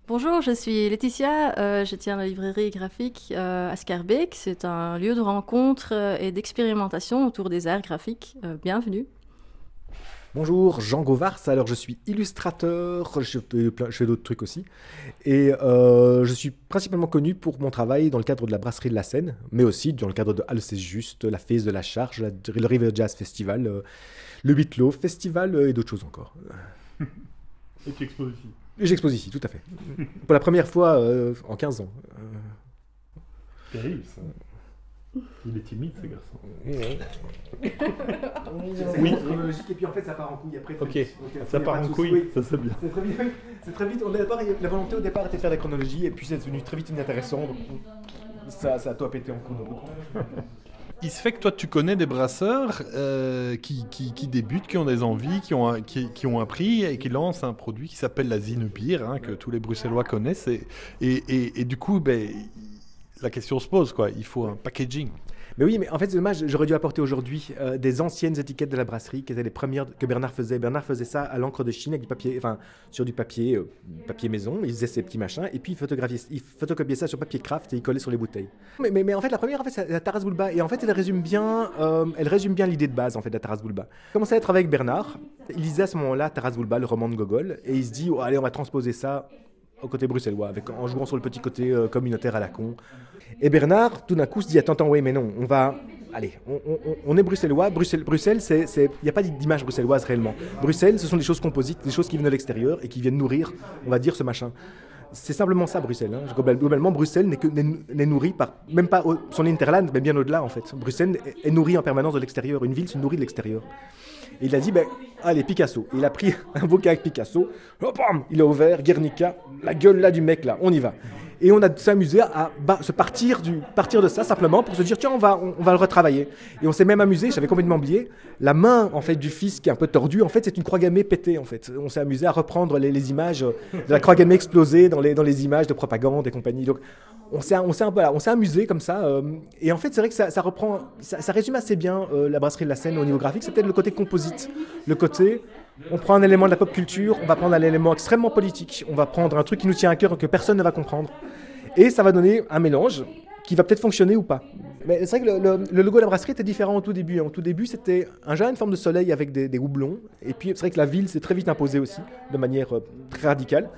Bonjour, je suis Laetitia, je tiens la librairie graphique à Schaerbeek. C'est un lieu de rencontre et d'expérimentation autour des arts graphiques. Bienvenue. Bonjour, Jean Govars. Alors, je suis illustrateur, je fais d'autres trucs aussi. Et je suis principalement connu pour mon travail dans le cadre de la Brasserie de la Seine, mais aussi dans le cadre de Halle C'est Juste, la Fête de la Charge, le River Jazz Festival, le Huitlo Festival et d'autres choses encore. Et tu exposes ici. Et j'expose ici, tout à fait. Pour la première fois en 15 ans. Terrible ça. Il est timide ce garçon. Oui. Chronologique et puis en fait ça part en couille après. Ok, ça part en couille, oui. ça c'est bien. C'est très vite. La volonté au départ était de faire des chronologies et puis c'est devenu très vite inintéressant. Donc ça a tout à péter en couille. Il se fait que toi tu connais des brasseurs qui débutent, qui ont des envies, qui ont appris et qui lancent un produit qui s'appelle la Zinebier, que tous les Bruxellois connaissent. Et du coup, la question se pose, quoi. Il faut un packaging. Mais oui, mais en fait, c'est dommage, j'aurais dû apporter aujourd'hui des anciennes étiquettes de la brasserie, qui étaient les premières que Bernard faisait. Bernard faisait ça à l'encre de Chine, avec du papier, enfin, sur du papier maison, il faisait ses petits machins, et puis il photocopiait ça sur papier craft et il collait sur les bouteilles. Mais en fait, la première, en fait, c'est la Taras Bulba, et en fait, elle résume bien l'idée de base, en fait, de la Taras Bulba. Il commençait à travailler avec Bernard, il lisait à ce moment-là Taras Bulba, le roman de Gogol, et il se dit, allez, on va transposer ça au côté bruxellois, en jouant sur le petit côté communautaire à la con. Et Bernard, tout d'un coup, se dit, attends, oui, mais non, on est bruxellois. Bruxelles, il n'y a pas d'image bruxelloise réellement. Bruxelles, ce sont des choses composites, des choses qui viennent de l'extérieur et qui viennent nourrir, on va dire, ce machin. C'est simplement ça, Bruxelles. Globalement, Bruxelles n'est nourrie par, même pas son hinterland, mais bien au-delà, en fait. Bruxelles est nourrie en permanence de l'extérieur. Une ville se nourrit de l'extérieur. Et il a dit, allez, Picasso. Il a pris un bouquin avec Picasso, il a ouvert Guernica, la gueule là du mec là, on y va. Et on a s'amusé à se partir de ça simplement pour se dire, tiens, on va le retravailler. Et on s'est même amusé, j'avais complètement oublié, la main en fait du fils qui est un peu tordue, en fait c'est une croix gammée pétée en fait. On s'est amusé à reprendre les images de la croix gammée explosée dans les images de propagande et compagnie. Donc on s'est amusé comme ça. Et en fait c'est vrai que ça résume assez bien la brasserie de la Seine au niveau graphique. C'est peut-être le côté composite, le côté... On prend un élément de la pop culture, on va prendre un élément extrêmement politique, on va prendre un truc qui nous tient à cœur et que personne ne va comprendre. Et ça va donner un mélange qui va peut-être fonctionner ou pas. Mais c'est vrai que le logo de la brasserie était différent au tout début. Au tout début, c'était une forme de soleil avec des houblons. Et puis, c'est vrai que la ville s'est très vite imposée aussi, de manière très radicale.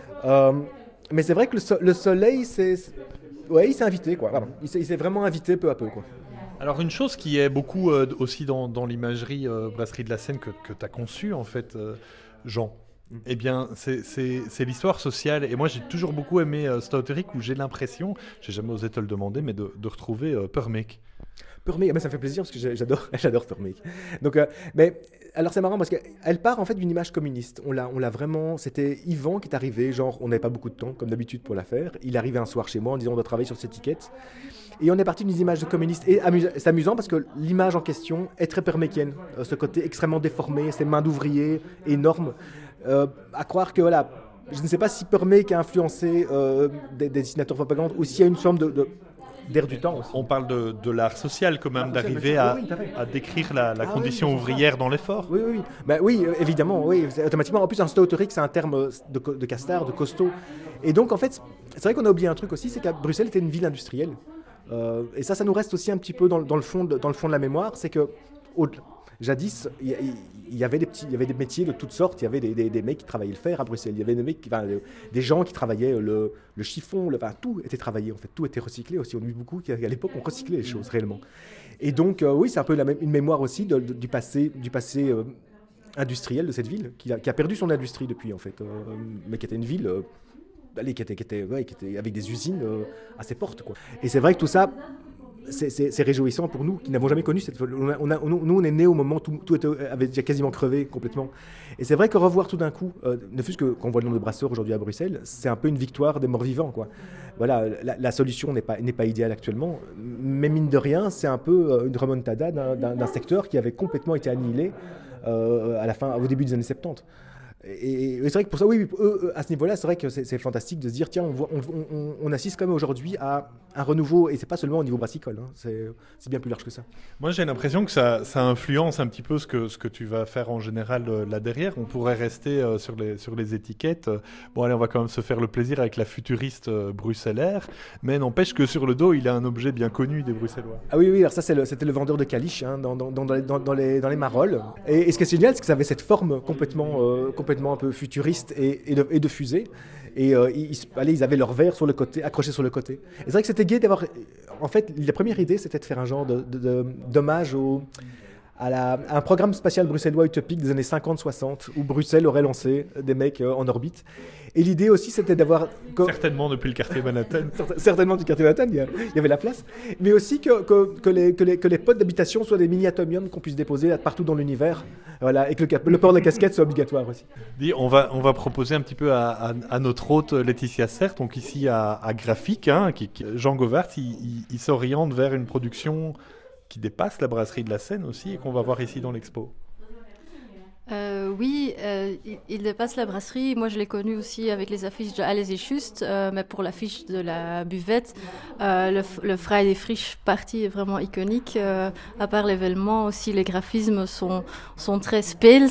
Mais c'est vrai que le soleil, il s'est invité, quoi. Voilà. Il s'est vraiment invité peu à peu, quoi. Alors une chose qui est beaucoup aussi dans l'imagerie Brasserie de la Seine que tu as conçue en fait, Jean, eh bien c'est l'histoire sociale. Et moi j'ai toujours beaucoup aimé Stouterik, où j'ai l'impression, j'ai jamais osé te le demander, mais de retrouver Purmek. Purmek, ça me fait plaisir parce que j'adore Purmek. Donc, mais alors c'est marrant parce qu'elle part en fait d'une image communiste. On l'a vraiment. C'était Yvan qui est arrivé, genre on n'avait pas beaucoup de temps comme d'habitude pour la faire. Il est arrivé un soir chez moi en disant on doit travailler sur cette étiquette. Et on est parti d'une image de communiste. Et c'est amusant parce que l'image en question est très purmekienne. Ce côté extrêmement déformé, ces mains d'ouvrier énormes. À croire que voilà. Je ne sais pas si Purmek a influencé des dessinateurs propagande ou s'il y a une forme d'air du temps aussi. On parle de l'art social quand même, d'arriver à décrire la condition ouvrière dans l'effort. Oui. Oui, évidemment, oui. Automatiquement, en plus, un stouterik, c'est un terme de castard, de costaud. Et donc, en fait, c'est vrai qu'on a oublié un truc aussi, c'est qu'à Bruxelles était une ville industrielle. Et ça nous reste aussi un petit peu dans le fond de la mémoire, c'est que jadis, il y avait des métiers de toutes sortes. Il y avait des mecs qui travaillaient le fer à Bruxelles. Il y avait des gens qui travaillaient le chiffon. Tout était travaillé, en fait. Tout était recyclé aussi. On a vu beaucoup qu'à l'époque, on recyclait les choses réellement. Et donc, oui, c'est un peu une mémoire aussi du passé industriel de cette ville, qui a perdu son industrie depuis, en fait. Mais qui était une ville... qui était avec des usines à ses portes, quoi. Et c'est vrai que tout ça, c'est réjouissant pour nous qui n'avons jamais connu cette... Nous, on est nés au moment où tout avait déjà quasiment crevé complètement. Et c'est vrai que revoir tout d'un coup, ne fût-ce que quand on voit le nombre de brasseurs aujourd'hui à Bruxelles, c'est un peu une victoire des morts vivants, quoi. Voilà, la solution n'est pas idéale actuellement, mais mine de rien, c'est un peu une remontada d'un secteur qui avait complètement été annihilé au début des années 70. Et c'est vrai que pour ça, oui, à ce niveau-là, c'est vrai que c'est fantastique de se dire, tiens, on assiste quand même aujourd'hui à un renouveau, et c'est pas seulement au niveau brassicole, hein, c'est bien plus large que ça. Moi, j'ai l'impression que ça influence un petit peu ce que tu vas faire en général là derrière. On pourrait rester sur les étiquettes. Bon, allez, on va quand même se faire le plaisir avec la futuriste bruxellaire, mais n'empêche que sur le dos, il a un objet bien connu des Bruxellois. Ah oui, alors ça, c'était le vendeur de caliche hein, dans les marolles. Et ce qui est génial, c'est que ça avait cette forme complètement un peu futuriste et de fusée. Et ils avaient leur verre sur le côté, accroché sur le côté. Et c'est vrai que c'était gai d'avoir... En fait, la première idée, c'était de faire un genre d'hommage à un programme spatial bruxellois utopique des années 50-60, où Bruxelles aurait lancé des mecs en orbite. Et l'idée aussi, c'était d'avoir... Certainement depuis le quartier Manhattan. Certainement du quartier Manhattan, il y avait la place. Mais aussi que les pods d'habitation soient des mini-atomiums qu'on puisse déposer partout dans l'univers. Voilà, et que le port de la casquette soit obligatoire aussi. On va proposer un petit peu à notre hôte Laetitia Sert, donc ici à Graphique, hein, Jean Govart, il s'oriente vers une production qui dépasse la brasserie de la Seine aussi et qu'on va voir ici dans l'expo. Oui, il dépasse la brasserie. Moi, je l'ai connu aussi avec les affiches de Allez et Juste, mais pour l'affiche de la buvette, le Friday Frisch Party est vraiment iconique. À part l'événement, aussi les graphismes sont très spels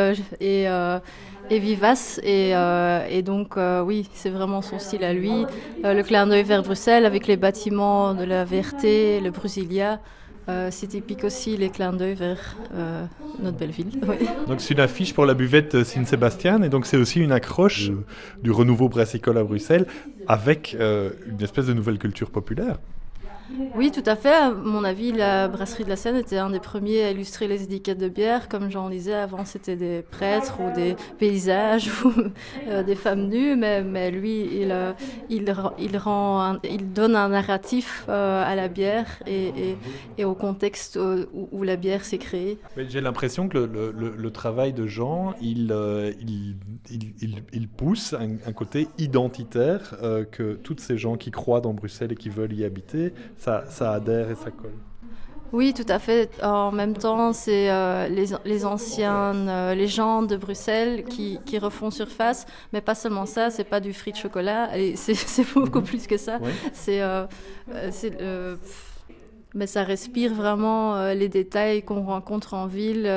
et vivaces. Et donc, oui, c'est vraiment son style à lui. Le clin d'œil vers Bruxelles avec les bâtiments de la VRT, le Brusilia. C'est typique aussi les clins d'œil vers notre belle ville. Oui. Donc c'est une affiche pour la buvette Saint-Sébastien et donc c'est aussi une accroche du renouveau brassicole à Bruxelles avec une espèce de nouvelle culture populaire. Oui, tout à fait. À mon avis, la brasserie de la Seine était un des premiers à illustrer les étiquettes de bière. Comme j'en disais avant, c'était des prêtres ou des paysages ou des femmes nues. Mais lui, il donne un narratif à la bière et au contexte où la bière s'est créée. Mais j'ai l'impression que le travail de Jean, il pousse un côté identitaire que toutes ces gens qui croient dans Bruxelles et qui veulent y habiter, ça adhère et ça colle. Oui, tout à fait. En même temps, c'est les anciennes légendes de Bruxelles qui refont surface, mais pas seulement ça, c'est pas du frit de chocolat, et c'est beaucoup plus que ça. Ouais. Mais ça respire vraiment les détails qu'on rencontre en ville,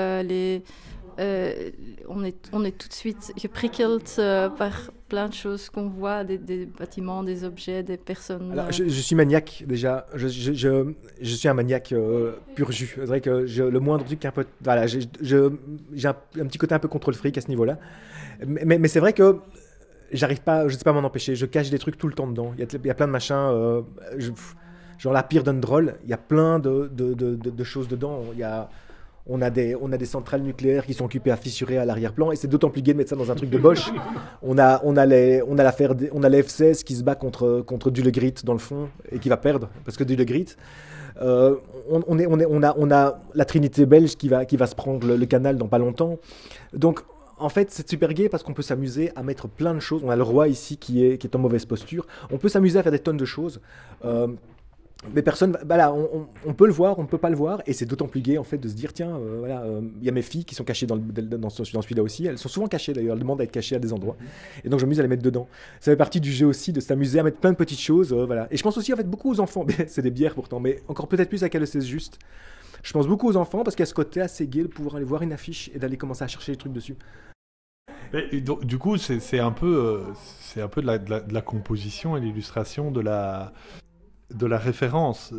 on est tout de suite pricked par plein de choses qu'on voit, des bâtiments, des objets, des personnes. Alors, je suis maniaque déjà. Je suis un maniaque pur jus. C'est vrai que le moindre truc un peu, voilà, j'ai un petit côté un peu contre le fric à ce niveau-là. Mais c'est vrai que j'arrive pas, je sais pas m'en empêcher. Je cache des trucs tout le temps dedans. Il y a plein de machins. Genre la pire d'un drôle. Il y a plein de choses dedans. On a des centrales nucléaires qui sont occupées à fissurer à l'arrière-plan, et c'est d'autant plus gai de mettre ça dans un truc de Bosch. On a la F-16 qui se bat contre du Le Grit dans le fond et qui va perdre parce que du Le Grit. On a la Trinité belge qui va se prendre le canal dans pas longtemps. Donc en fait, c'est super gai parce qu'on peut s'amuser à mettre plein de choses. On a le roi ici qui est en mauvaise posture. On peut s'amuser à faire des tonnes de choses. Mais personne, voilà, on peut le voir, on ne peut pas le voir, et c'est d'autant plus gai en fait de se dire tiens, voilà, y a mes filles qui sont cachées dans celui-là aussi. Elles sont souvent cachées d'ailleurs, elles demandent à être cachées à des endroits, et donc je m'amuse à les mettre dedans. Ça fait partie du jeu aussi de s'amuser à mettre plein de petites choses, voilà. Et je pense aussi en fait beaucoup aux enfants, c'est des bières pourtant, mais encore peut-être plus à qu'elles c'est juste. Je pense beaucoup aux enfants parce qu'il y a ce côté assez gai de pouvoir aller voir une affiche et d'aller commencer à chercher des trucs dessus. Et donc, du coup, c'est un peu de la composition et l'illustration de la référence.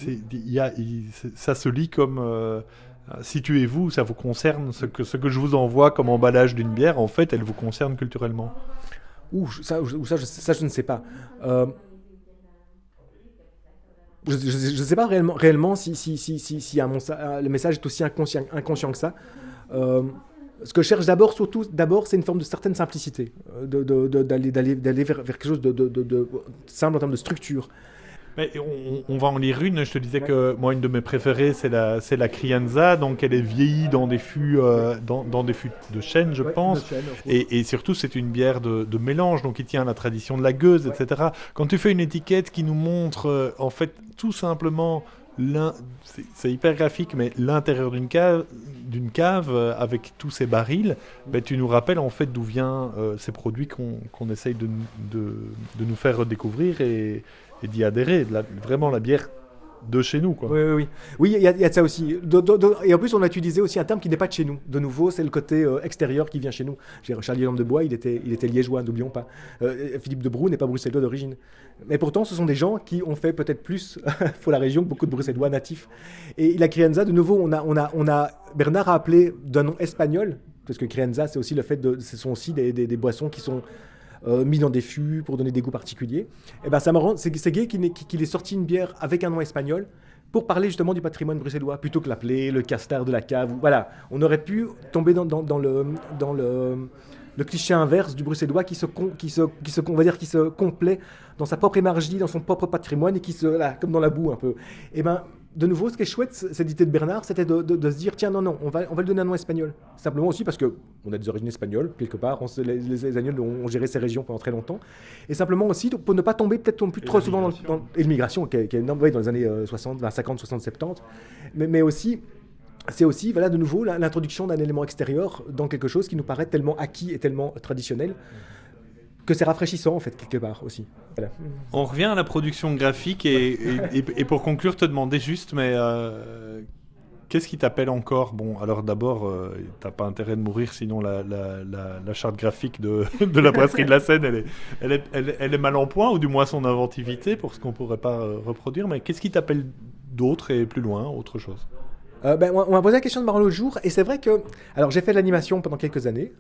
Ça se lit comme situez-vous, ça vous concerne, ce que je vous envoie comme emballage d'une bière, en fait, elle vous concerne culturellement. Ça, je ne sais pas. Je ne sais pas réellement si le message est aussi inconscient que ça. Ce que je cherche d'abord, c'est une forme de certaine simplicité, d'aller vers quelque chose de simple en termes de structure. Mais on va en lire une. Je te disais que moi, une de mes préférées, c'est la Crianza. Donc, elle est vieillie dans des fûts, dans des fûts de chêne, je pense. De chêne, et surtout, c'est une bière de mélange, donc qui tient à la tradition de la gueuse, etc. Quand tu fais une étiquette qui nous montre, en fait, tout simplement, c'est hyper graphique, mais l'intérieur d'une cave, d'une cave avec tous ces barils, tu nous rappelles en fait d'où viennent ces produits qu'on essaye de nous faire découvrir et d'y adhérer. Vraiment la bière de chez nous, quoi. Oui, il y a de ça aussi. Et en plus, on a utilisé aussi un terme qui n'est pas de chez nous. De nouveau, c'est le côté extérieur qui vient chez nous. Charlie Lampe de Bois, il était liégeois, n'oublions pas. Philippe de Brou n'est pas bruxellois d'origine. Mais pourtant, ce sont des gens qui ont fait peut-être plus pour la région que beaucoup de bruxellois natifs. Et la crianza, de nouveau, Bernard a appelé d'un nom espagnol, parce que crianza, c'est aussi le fait ce sont aussi des boissons qui sont mis dans des fûts pour donner des goûts particuliers. Et ben ça me rend, c'est gay qu'il ait sorti une bière avec un nom espagnol pour parler justement du patrimoine bruxellois plutôt que l'appeler le castard de la cave. Voilà, on aurait pu tomber dans le cliché inverse du bruxellois qui se complaît dans sa propre énergie, dans son propre patrimoine et comme dans la boue un peu. Et ben de nouveau, ce qui est chouette, cette idée de Bernard, c'était de se dire, tiens, non, on va lui donner un nom espagnol. Simplement aussi parce qu'on a des origines espagnoles, quelque part. Les Espagnols ont géré ces régions pendant très longtemps. Et simplement aussi, pour ne pas tomber peut-être non plus trop souvent dans l'immigration, qui est énorme, dans les années 60, 50, 60, 70. Mais aussi, c'est aussi, voilà, de nouveau, l'introduction d'un élément extérieur dans quelque chose qui nous paraît tellement acquis et tellement traditionnel, que c'est rafraîchissant en fait quelque part aussi. Voilà. On revient à la production graphique et pour conclure, te demander juste, mais qu'est-ce qui t'appelle encore ? Bon, alors d'abord, t'as pas intérêt de mourir, sinon la charte graphique de la brasserie de la Seine, elle est mal en point, ou du moins son inventivité pour ce qu'on pourrait pas reproduire. Mais qu'est-ce qui t'appelle d'autre et plus loin, autre chose ? On m'a posé la question de Marc l'autre jour, et c'est vrai que, alors j'ai fait de l'animation pendant quelques années,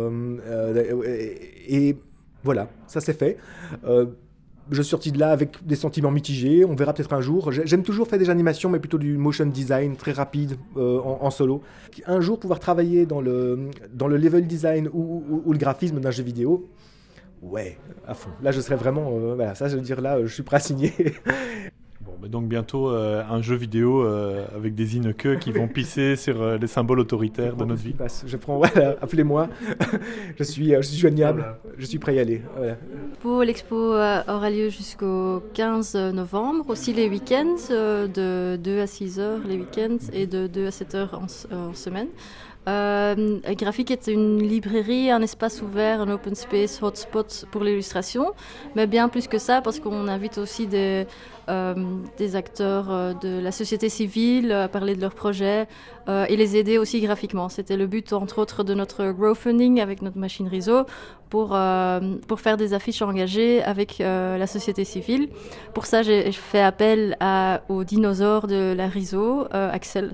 et voilà, ça s'est fait. Je suis sorti de là avec des sentiments mitigés, on verra peut-être un jour. J'aime toujours faire des animations, mais plutôt du motion design très rapide en solo. Un jour, pouvoir travailler dans le level design ou le graphisme d'un jeu vidéo, ouais, à fond. Là, je serais vraiment, voilà, ça je veux dire, là, je suis prêt à signer. Bon, mais donc bientôt un jeu vidéo avec des innoqueux qui vont pisser sur les symboles autoritaires de notre vie. Je prends, voilà, appelez-moi, je suis joignable, voilà. Je suis prêt à y aller. Voilà. L'expo aura lieu jusqu'au 15 novembre, aussi les week-ends, de 2 à 6 heures les week-ends et de 2 à 7 heures en semaine. Graphique est une librairie, un espace ouvert, un open space, hotspot pour l'illustration, mais bien plus que ça parce qu'on invite aussi des acteurs de la société civile à parler de leurs projets et les aider aussi graphiquement. C'était le but entre autres de notre crowdfunding avec notre machine Riso pour faire des affiches engagées avec la société civile. Pour ça, j'ai fait appel au dinosaure de la Riso, Axel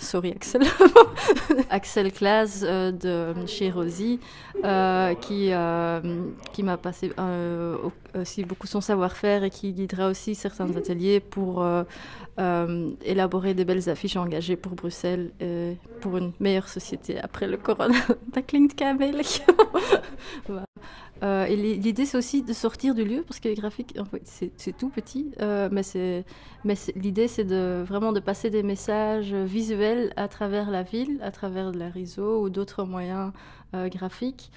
Claes de chez Rosie, qui m'a passé aussi beaucoup son savoir-faire et qui guidera aussi certains ateliers pour élaborer des belles affiches engagées pour Bruxelles pour une meilleure société après le corona. Dat klinkt kabelig. Et l'idée, c'est aussi de sortir du lieu, parce que les graphiques, en fait, c'est tout petit, mais l'idée, c'est vraiment de passer des messages visuels à travers la ville, à travers la réseau ou d'autres moyens graphiques,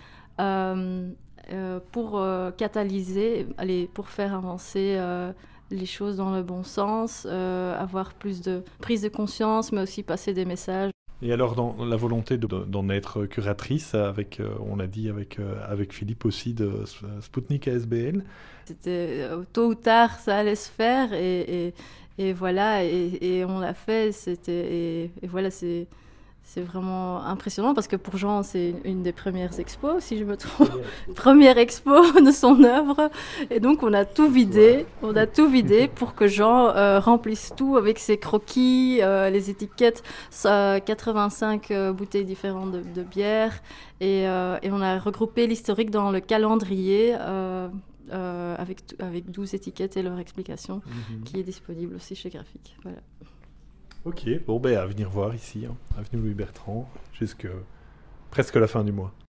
pour catalyser, pour faire avancer les choses dans le bon sens, avoir plus de prise de conscience, mais aussi passer des messages. Et alors, dans la volonté d'en être curatrice, on l'a dit avec Philippe aussi, de Spoutnik ASBL. C'était tôt ou tard, ça allait se faire, et voilà, et on l'a fait. Et voilà, c'est vraiment impressionnant parce que pour Jean, c'est une des premières expos, si je me trompe. Première expo de son œuvre. Et donc, on a tout vidé. On a tout vidé pour que Jean remplisse tout avec ses croquis, les étiquettes, 85 bouteilles différentes de bière. Et on a regroupé l'historique dans le calendrier avec 12 étiquettes et leur explication qui est disponible aussi chez Graphique. Voilà. Ok, bon à venir voir ici, avenue Louis Bertrand, jusque presque la fin du mois.